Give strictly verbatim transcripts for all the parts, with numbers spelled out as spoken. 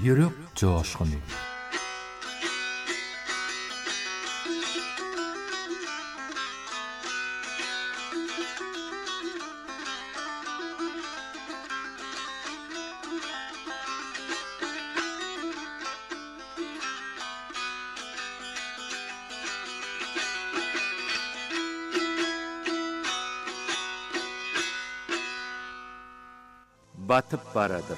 Yürek coşkunu. Batıp baradır.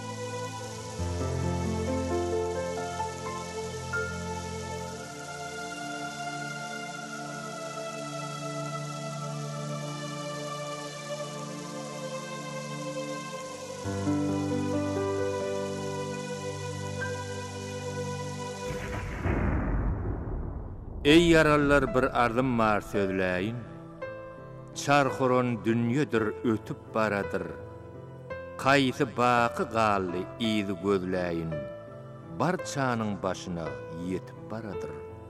Ey yarallar bir ardım var sözläyin. Çarxoron dünýedir ötüp baradır. Kaýsy baky gally izi gözläyin. Barçanyň başyna ýetip baradyr.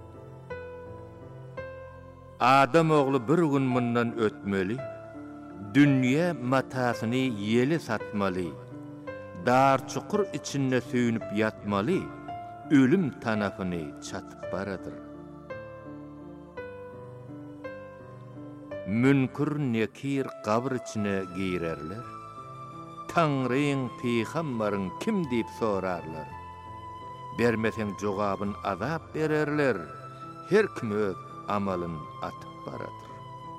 Adam ogly bir gün mundan ötmeli. Dünýe matasyny ýeli satmaly. Dar çukur içinde süýnüp ýatmaly. Ölüm tanapyny çatyp baradyr. Münkür nekir qabr içine girerler. Tanrıň peýgamberin kim diýip sorarlar. Bermeseň jogabyn azap bererler. Her kim öz amalyn atyp baradyr.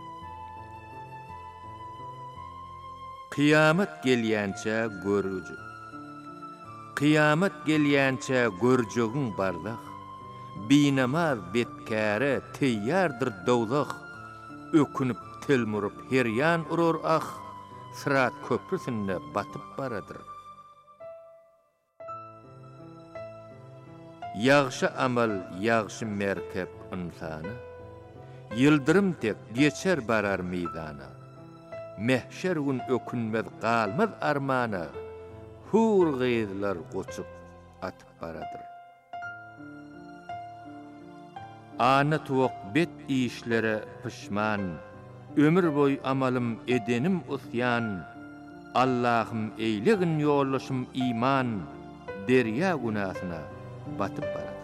Kıyamet gelýänçe görüjü. Kıyamet gelýänçe görjegiň bardak. Binamaz betkäre teýýardyr dowlak. Ökünüp telmurup heryan urur ah. Sırat köprüsünde batıp baradır. Yağşı amal, yağşı merkep insana. Yıldırım tek geçer barar meydana. Mehşer gün ökünmez qalmaz armana. Hur gıydılar koçup atıp baradır. Ana tuğuk bet işlere pişman. Ömür boy amalım edenim usyan. Allah'ım eylegin yollaşım iman. Derya günahına batıp baradır.